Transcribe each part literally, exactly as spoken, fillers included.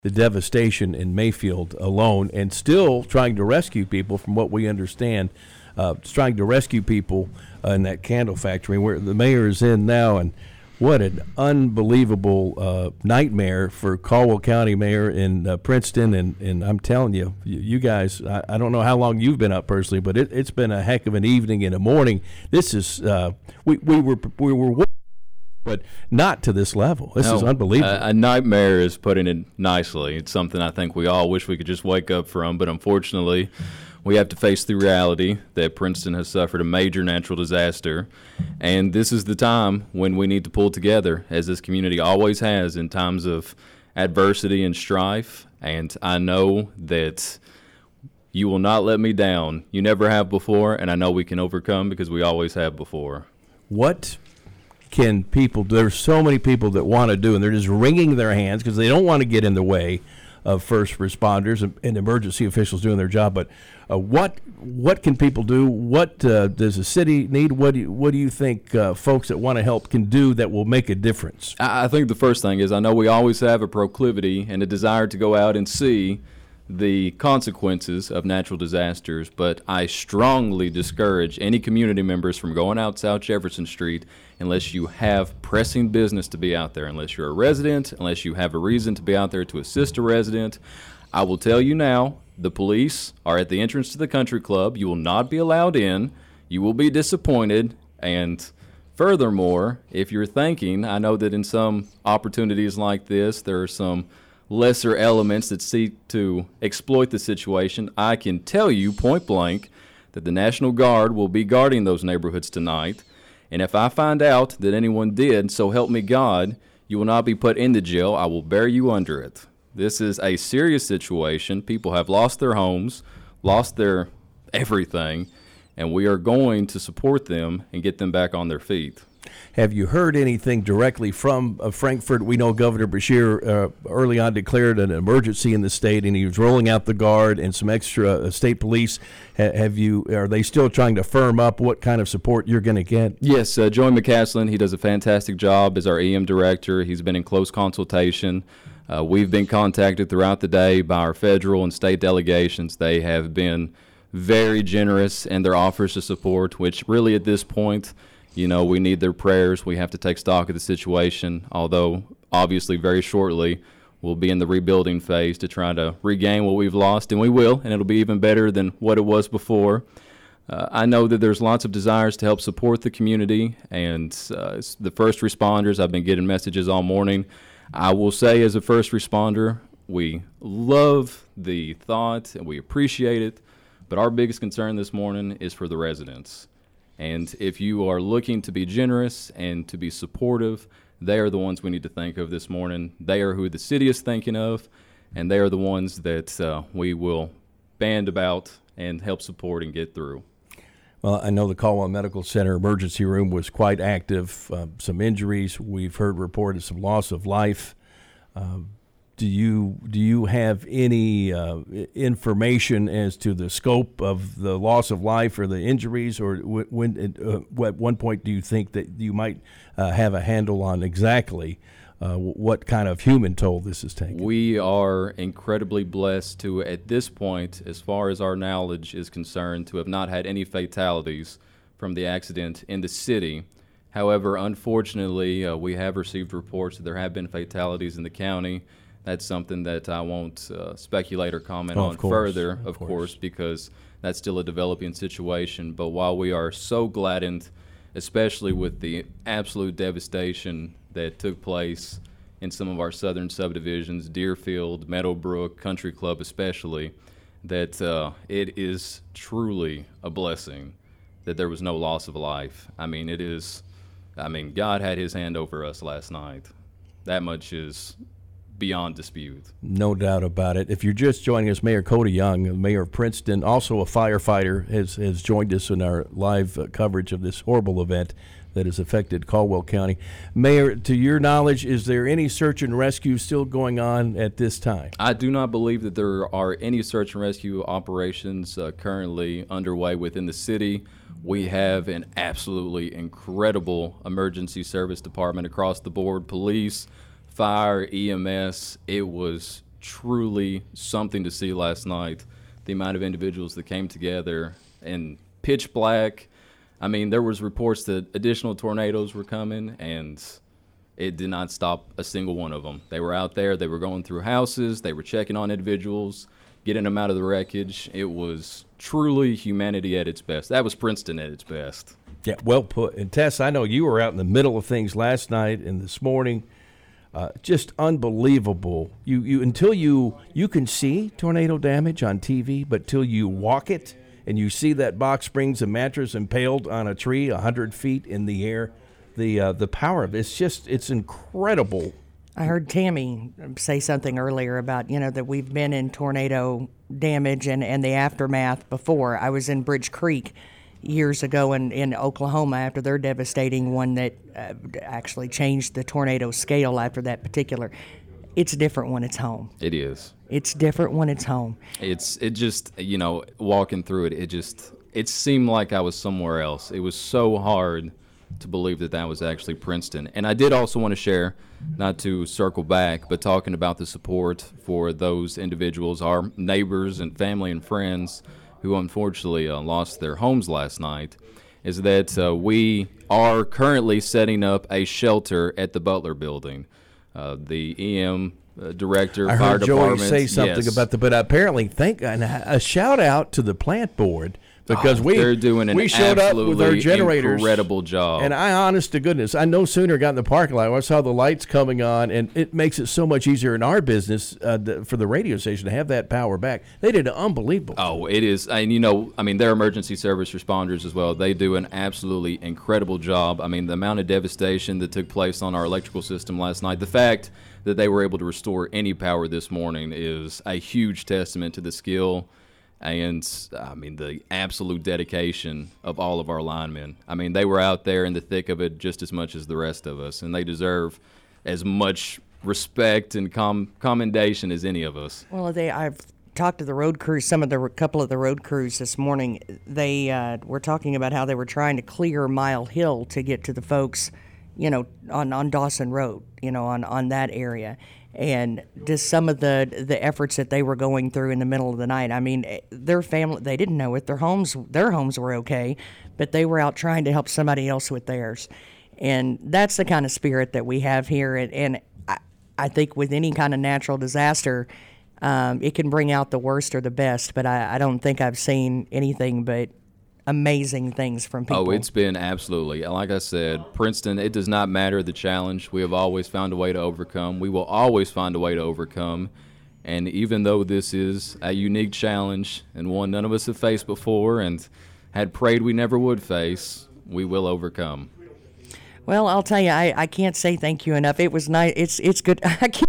the devastation in Mayfield alone, and still trying to rescue people. From what we understand, uh, trying to rescue people uh, in that candle factory where the mayor is in now. And what an unbelievable uh, nightmare for Caldwell County Mayor in uh, Princeton. And, and I'm telling you, you, you guys, I, I don't know how long you've been up personally, but it, it's been a heck of an evening and a morning. This is uh, we we were we were. But not to this level. This no, is unbelievable. A, a nightmare is putting it nicely. It's something I think we all wish we could just wake up from, but unfortunately, we have to face the reality that Princeton has suffered a major natural disaster, and this is the time when we need to pull together, as this community always has in times of adversity and strife, and I know that you will not let me down. You never have before, and I know we can overcome because we always have before. What can people do? There's so many people that want to do, and they're just wringing their hands because they don't want to get in the way of first responders and, and emergency officials doing their job. But uh, what what can people do? What uh, does the city need? What do you, what do you think uh, folks that want to help can do that will make a difference? I, I think the first thing is I know we always have a proclivity and a desire to go out and see the consequences of natural disasters, but I strongly discourage any community members from going out South Jefferson Street unless you have pressing business to be out there, unless you're a resident, unless you have a reason to be out there to assist a resident. I will tell you now, the police are at the entrance to the country club. You will not be allowed in. You will be disappointed. And furthermore, if you're thinking, I know that in some opportunities like this, there are some lesser elements that seek to exploit the situation. I can tell you point blank that the National Guard will be guarding those neighborhoods tonight. And if I find out that anyone did, so help me God, you will not be put into jail. I will bear you under it. This is a serious situation. People have lost their homes, lost their everything, and we are going to support them and get them back on their feet. Have you heard anything directly from uh, Frankfort? We know Governor Beshear uh, early on declared an emergency in the state, and he was rolling out the Guard and some extra uh, state police. Ha- have you? Are they still trying to firm up what kind of support you're going to get? Yes, uh, Joey McCaslin, he does a fantastic job as our E M director. He's been in close consultation. Uh, we've been contacted throughout the day by our federal and state delegations. They have been very generous in their offers of support, which really at this point, you know, we need their prayers. We have to take stock of the situation, although obviously very shortly we'll be in the rebuilding phase to try to regain what we've lost, and we will, and it'll be even better than what it was before. Uh, I know that there's lots of desires to help support the community, and uh, the first responders, I've been getting messages all morning. I will say as a first responder, we love the thought and we appreciate it, but our biggest concern this morning is for the residents. And if you are looking to be generous and to be supportive, they are the ones we need to think of this morning. They are who the city is thinking of, and they are the ones that uh, we will band about and help support and get through. Well, I know the Caldwell Medical Center emergency room was quite active. Uh, some injuries. We've heard reported some loss of life. Uh, Do you do you have any uh, information as to the scope of the loss of life or the injuries, or when uh, at one point do you think that you might uh, have a handle on exactly uh, what kind of human toll this is taking? We are incredibly blessed to, at this point, as far as our knowledge is concerned, to have not had any fatalities from the accident in the city. However, unfortunately, uh, we have received reports that there have been fatalities in the county. That's something that I won't uh, speculate or comment oh, on of course, further, of, of course. course, because that's still a developing situation. But while we are so gladdened, especially with the absolute devastation that took place in some of our southern subdivisions, Deerfield, Meadowbrook, Country Club especially, that uh, it is truly a blessing that there was no loss of life. I mean, it is, I mean, God had his hand over us last night. That much is beyond dispute. No doubt about it. If you're just joining us, Mayor Cody Young, Mayor of Princeton, also a firefighter, has, has joined us in our live uh, coverage of this horrible event that has affected Caldwell County. Mayor, to your knowledge, is there any search and rescue still going on at this time? I do not believe that there are any search and rescue operations uh, currently underway within the city. We have an absolutely incredible emergency service department across the board, police, fire, E M S. It was truly something to see last night. The amount of individuals that came together in pitch black. I mean, there was reports that additional tornadoes were coming, and it did not stop a single one of them. They were out there. They were going through houses. They were checking on individuals, getting them out of the wreckage. It was truly humanity at its best. That was Princeton at its best. Yeah, well put. And Tess, I know you were out in the middle of things last night and this morning. Uh, just unbelievable. You you until you you can see tornado damage on T V, but till you walk it and you see that box springs and mattress impaled on a tree a hundred feet in the air, the uh, the power of it, it's just it's incredible. I heard Tammy say something earlier about, you know, that we've been in tornado damage and, and the aftermath before. I was in Bridge Creek years ago in, in Oklahoma after their devastating one that uh, actually changed the tornado scale after that particular. It's different when it's home. It is. It's different when it's home. It's it just, you know, walking through it, it just, it seemed like I was somewhere else. It was so hard to believe that that was actually Princeton. And I did also want to share, not to circle back, but talking about the support for those individuals, our neighbors and family and friends who unfortunately uh, lost their homes last night, is that uh, we are currently setting up a shelter at the Butler building. Uh, the E M uh, director, I fire heard Joey department. say something yes. about the, but apparently, thank and a shout out to the plant board because Oh, we they're doing an we showed up with our absolutely generators, incredible job. and I, honest to goodness, I no sooner got in the parking lot, I saw the lights coming on, and it makes it so much easier in our business uh, th- for the radio station to have that power back. They did an unbelievable. Oh, it is. And, you know, I mean, they're emergency service responders as well. They do an absolutely incredible job. I mean, the amount of devastation that took place on our electrical system last night, the fact that they were able to restore any power this morning is a huge testament to the skill and, I mean, the absolute dedication of all of our linemen. I mean, they were out there in the thick of it just as much as the rest of us, and they deserve as much respect and com- commendation as any of us. Well, they I've talked to the road crews, some of the couple of the road crews this morning. They uh, were talking about how they were trying to clear Mile Hill to get to the folks, you know, on, on Dawson Road, you know, on, on that area. And just some of the the efforts that they were going through in the middle of the night. I mean, their family, they didn't know it. Their homes, their homes were okay, but they were out trying to help somebody else with theirs. And that's the kind of spirit that we have here. And, and I, I think with any kind of natural disaster, um, it can bring out the worst or the best. But I, I don't think I've seen anything but amazing things from people. Oh, it's been absolutely. Like I said, Princeton, it does not matter the challenge. We have always found a way to overcome. We will always find a way to overcome. And even though this is a unique challenge and one none of us have faced before and had prayed we never would face, we will overcome. Well, I'll tell you, I, I can't say thank you enough. It was nice. It's it's good. I can't.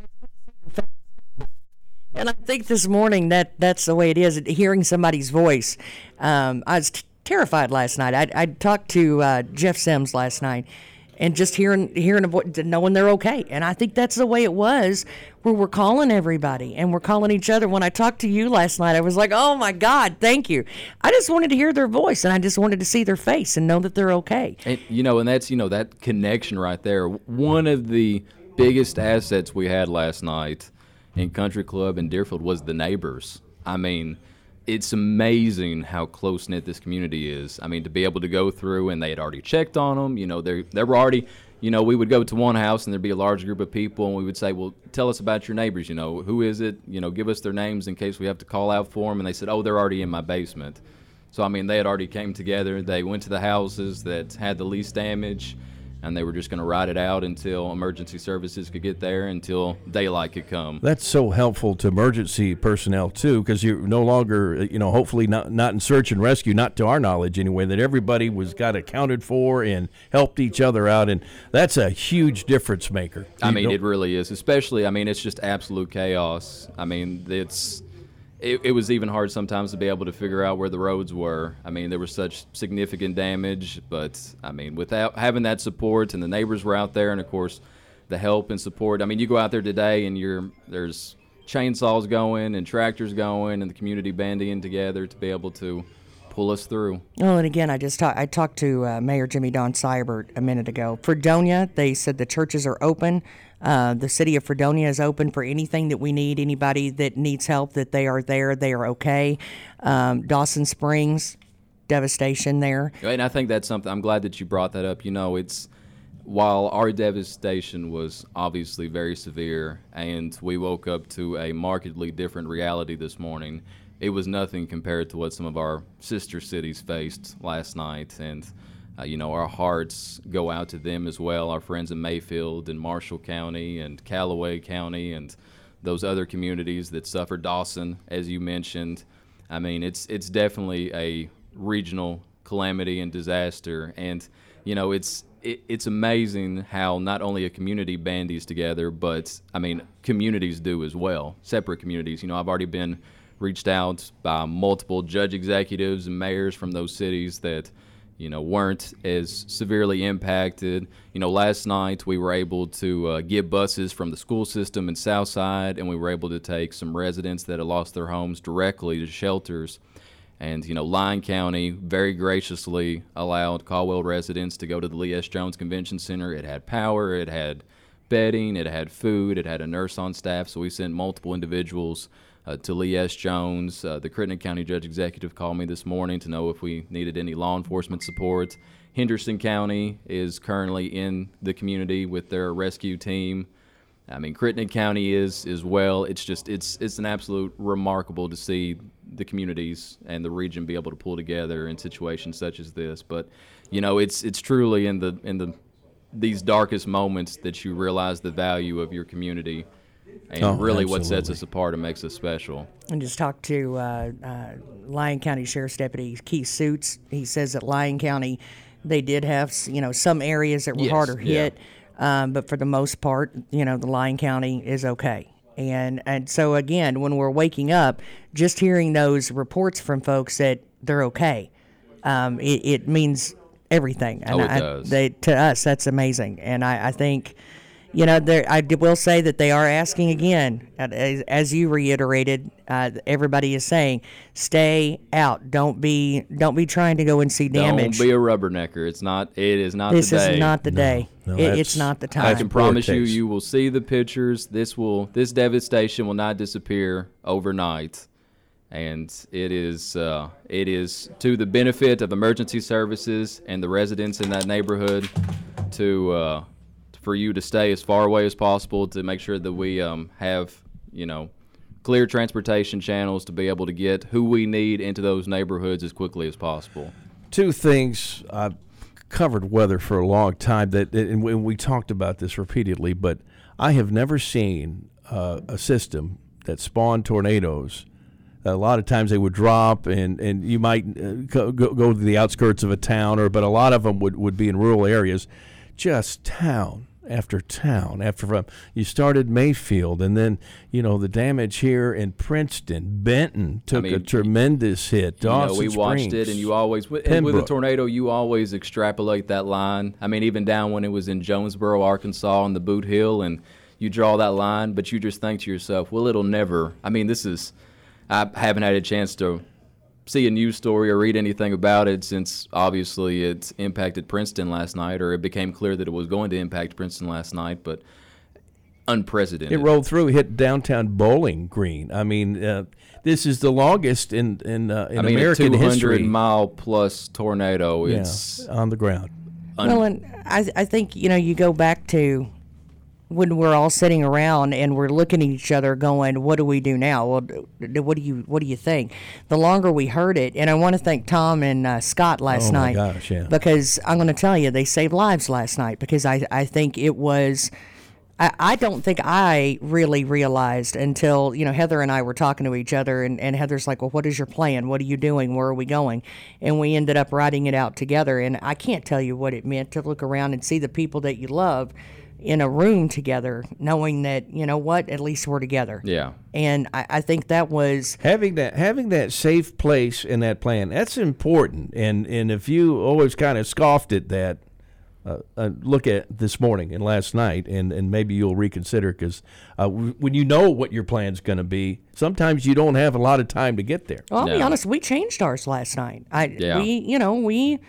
And I think this morning that that's the way it is. Hearing somebody's voice, um, I was t- terrified last night. I I talked to uh, Jeff Sims last night, and just hearing hearing a voice, knowing they're okay. And I think that's the way it was. Where we're calling everybody and we're calling each other. When I talked to you last night, I was like, "Oh my God, thank you." I just wanted to hear their voice, and I just wanted to see their face and know that they're okay. And, you know, and that's, you know, that connection right there. One of the biggest assets we had last night in Country Club in Deerfield was the neighbors. I mean, it's amazing how close-knit this community is. I mean, to be able to go through, and they had already checked on them, you know, they they were already, you know, we would go to one house and there'd be a large group of people, and we would say, well, tell us about your neighbors, you know, who is it? You know, give us their names in case we have to call out for them. And they said, oh, they're already in my basement. So, I mean, they had already came together. They went to the houses that had the least damage, and they were just going to ride it out until emergency services could get there, until daylight could come. That's so helpful to emergency personnel too, because you're no longer, you know, hopefully not not in search and rescue, not to our knowledge anyway, that everybody was got accounted for and helped each other out, and that's a huge difference maker. I You mean, don't- it really is. Especially, I mean, it's just absolute chaos. I mean, it's it, it was even hard sometimes to be able to figure out where the roads were. I mean, there was such significant damage, but I mean, without having that support, and the neighbors were out there, and of course, the help and support. I mean, you go out there today, and you're there's chainsaws going and tractors going, and the community banding together to be able to pull us through. Oh, and again, I just talk, I talked to uh, Mayor Jimmy Don Seibert a minute ago. For Fredonia, they said the churches are open. Uh, the city of Fredonia is open for anything that we need. Anybody that needs help, that they are there. They are okay. Um, Dawson Springs, devastation there. And I think that's something, I'm glad that you brought that up. You know, it's, while our devastation was obviously very severe and we woke up to a markedly different reality this morning, it was nothing compared to what some of our sister cities faced last night. And, uh, you know, our hearts go out to them as well, our friends in Mayfield and Marshall County and Callaway County and those other communities that suffered. Dawson, as you mentioned. I mean, it's it's definitely a regional calamity and disaster. And, you know, it's it, it's amazing how not only a community bandies together, but, I mean, communities do as well, separate communities. You know, I've already been reached out by multiple judge executives and mayors from those cities that, you know, weren't as severely impacted. You know, last night we were able to uh, get buses from the school system in Southside, and we were able to take some residents that had lost their homes directly to shelters. And, you know, Lyon County very graciously allowed Caldwell residents to go to the Lee S. Jones Convention Center. It had power, it had bedding, it had food, it had a nurse on staff, so we sent multiple individuals Uh, to Lee S. Jones. Uh, the Crittenden County Judge Executive called me this morning to know if we needed any law enforcement support. Henderson County is currently in the community with their rescue team. I mean, Crittenden County is as well. It's just, it's it's an absolute remarkable to see the communities and the region be able to pull together in situations such as this. But, you know, it's it's truly in the in the these darkest moments that you realize the value of your community. And oh, really absolutely. What sets us apart and makes us special. And just talked to uh, uh, Lyon County Sheriff's Deputy Keith Suits. He says that Lyon County, they did have, you know, some areas that were Yes, harder yeah. hit, um, but for the most part, you know, the Lyon County is okay. And and so again, when we're waking up, just hearing those reports from folks that they're okay, um, it, it means everything. And Oh, it I, does. They, to us, that's amazing. And I, I think, you know, there, I will say that they are asking again, as, as you reiterated. Uh, everybody is saying, stay out. Don't be, don't be trying to go and see damage. Don't be a rubbernecker. It's not. It is not this the day. is not the day. no, it, that's- it's not the I time. can poor promise you, taste. you will see the pictures. This will, this devastation will not disappear overnight, and it is, uh, it is to the benefit of emergency services and the residents in that neighborhood to. Uh, for you to stay as far away as possible, to make sure that we um, have, you know, clear transportation channels to be able to get who we need into those neighborhoods as quickly as possible. Two things. I've covered weather for a long time, that, and we, we talked about this repeatedly, but I have never seen uh, a system that spawned tornadoes. A lot of times they would drop, and, and you might uh, go, go go to the outskirts of a town, or but a lot of them would, would be in rural areas. Just town after town after from you started Mayfield, and then, you know, the damage here in Princeton, Benton took I mean, a tremendous hit. Dawson You know, we watched Springs, it, and you always, and with a Pembroke. tornado, you always extrapolate that line. I mean, even down when it was in Jonesboro, Arkansas, on the Boot Hill, and you draw that line, but you just think to yourself, well, it'll never. I mean, this is, I haven't had a chance to see a news story or read anything about it since obviously it impacted Princeton last night, or it became clear that it was going to impact Princeton last night, but unprecedented. It rolled through, hit downtown Bowling Green. I mean, uh, this is the longest in in, uh, in I mean, American a two hundred history. mile plus tornado. Yeah, It's on the ground. un- Well, and I, I think, you know, you go back to when we're all sitting around and we're looking at each other going, what do we do now? Well, d- d- what do you what do you think? The longer we heard it, and I want to thank Tom and uh, Scott last Oh, my night. gosh, yeah. Because I'm going to tell you, they saved lives last night, because I, I think it was, I, I don't think I really realized until, you know, Heather and I were talking to each other, and, and Heather's like, well, what is your plan? What are you doing? Where are we going? And we ended up writing it out together, and I can't tell you what it meant to look around and see the people that you love in a room together, knowing that, you know what, at least we're together. yeah. And I, I think that was, Having that having that safe place in that plan, that's important. And and if you always kind of scoffed at that, uh, uh, look at this morning and last night, and, and maybe you'll reconsider, because uh, w- when you know what your plan's going to be, sometimes you don't have a lot of time to get there. well, I'll be No. honest, we changed ours last night. I, Yeah. we, you know, we,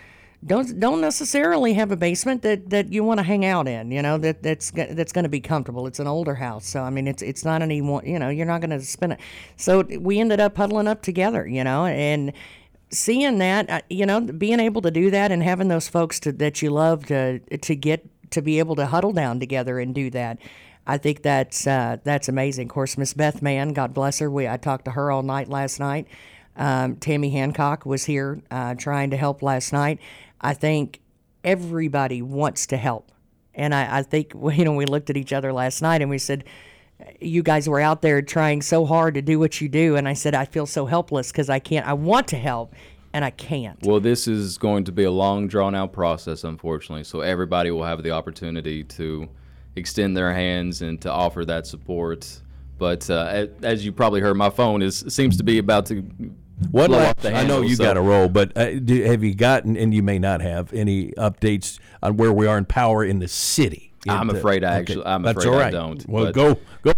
don't don't necessarily have a basement that, that you want to hang out in. You know that that's that's going to be comfortable. It's an older house, so I mean it's it's not any one. You know you're not going to spend it. So we ended up huddling up together. You know and. Seeing that, you know, being able to do that and having those folks to, that you love to to get to be able to huddle down together and do that, I think that's uh, that's amazing. Of course, Miss Beth Mann, God bless her. We I talked to her all night last night. Um, Tammy Hancock was here uh, trying to help last night. I think everybody wants to help, and I, I think you know we looked at each other last night and we said, you guys were out there trying so hard to do what you do, and I said I feel so helpless because I can't. I want to help, and I can't. Well, this is going to be a long, drawn-out process, unfortunately. So everybody will have the opportunity to extend their hands and to offer that support. But uh, as you probably heard, my phone is seems to be about to. What blow la- off the I know handle, you so- got a roll, but uh, do, have you gotten, and you may not have, any updates on where we are in power in the city? I'm It, uh, afraid I okay. actually. I'm That's afraid all I right. don't. Well, but go go.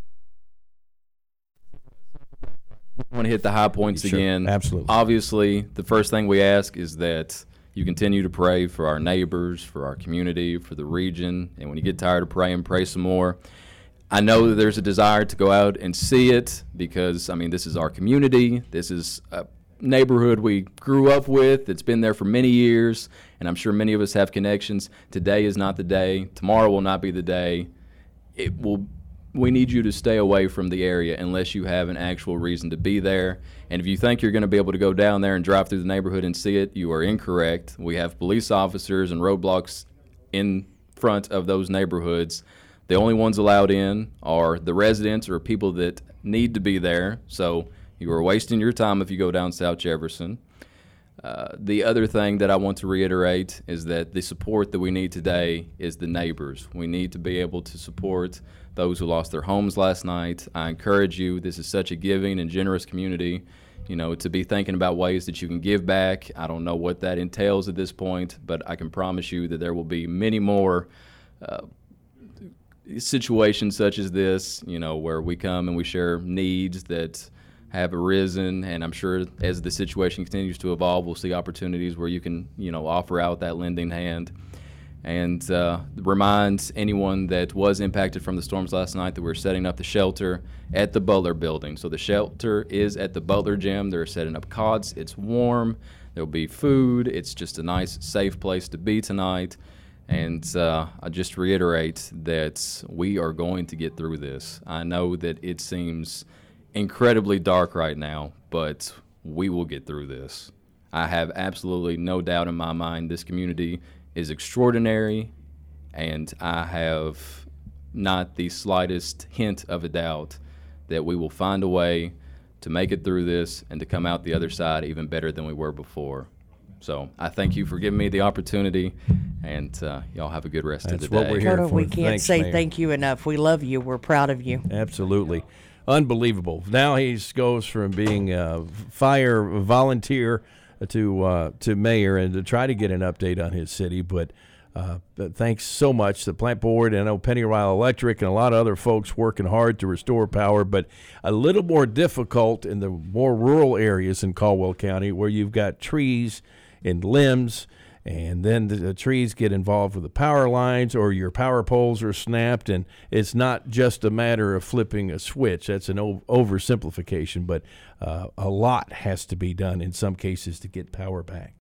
I want to hit the high points Sure, again. absolutely. Obviously, the first thing we ask is that you continue to pray for our neighbors, for our community, for the region, and when you get tired of praying, pray some more. I know that there's a desire to go out and see it because, I mean, this is our community. This is a neighborhood we grew up with. It's been there for many years, and I'm sure many of us have connections. Today is not the day. Tomorrow will not be the day. It will. We need you to stay away from the area unless you have an actual reason to be there. And if you think you're going to be able to go down there and drive through the neighborhood and see it, you are incorrect. We have police officers and roadblocks in front of those neighborhoods. The only ones allowed in are the residents or people that need to be there. So you are wasting your time if you go down South Jefferson. Uh, the other thing that I want to reiterate is that the support that we need today is the neighbors. We need to be able to support those who lost their homes last night. I encourage you, this is such a giving and generous community, you know, to be thinking about ways that you can give back. I don't know what that entails at this point, but I can promise you that there will be many more uh, situations such as this, you know, where we come and we share needs that have arisen, and I'm sure as the situation continues to evolve, we'll see opportunities where you can, you know, offer out that lending hand. And uh, remind anyone that was impacted from the storms last night that we're setting up the shelter at the Butler building. So the shelter is at the Butler gym. They're setting up cots. It's warm. There'll be food. It's just a nice, safe place to be tonight. And uh, I just reiterate that we are going to get through this. I know that it seems incredibly dark right now, but we will get through this. I have absolutely no doubt in my mind this community is extraordinary, and I have not the slightest hint of a doubt that we will find a way to make it through this and to come out the other side even better than we were before. So I thank you for giving me the opportunity, and uh, y'all have a good rest That's of the what day. we're here Toto, for. we can't Thanks, say Mayor. thank you enough. We love you. We're proud of you. Absolutely. Unbelievable. Now he goes from being a fire volunteer to uh, to mayor and to try to get an update on his city. But, uh, but thanks so much to the plant board, and I know Penny Rile Electric and a lot of other folks working hard to restore power, but a little more difficult in the more rural areas in Caldwell County where you've got trees and limbs, and then the, the trees get involved with the power lines, or your power poles are snapped, and it's not just a matter of flipping a switch. That's an o- oversimplification, but uh, a lot has to be done in some cases to get power back.